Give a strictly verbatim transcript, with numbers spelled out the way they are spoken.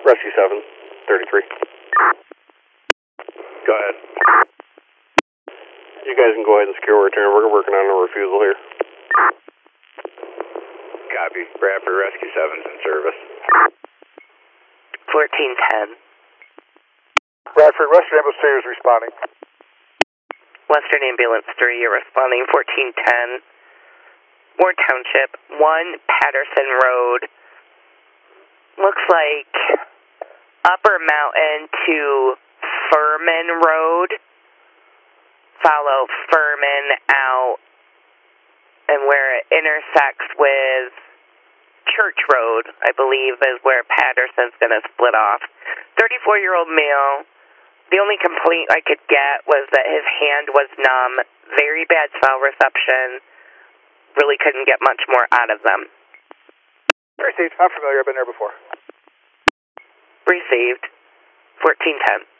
Rescue seven, thirty-three. Go ahead. You guys can go ahead and secure return. We're working on a refusal here. Copy. Bradford Rescue seven's in service. fourteen ten. Bradford, Western Ambulance three is responding. Western Ambulance three, you're responding. fourteen ten. Ward Township, one Patterson Road. Looks like Upper Mountain to Furman Road. Follow Furman out, and where it intersects with Church Road, I believe, is where Patterson's going to split off. thirty-four-year-old male. The only complaint I could get was that his hand was numb, very bad cell reception, really couldn't get much more out of them. Received. I'm familiar. I've been there before. Received. fourteen ten.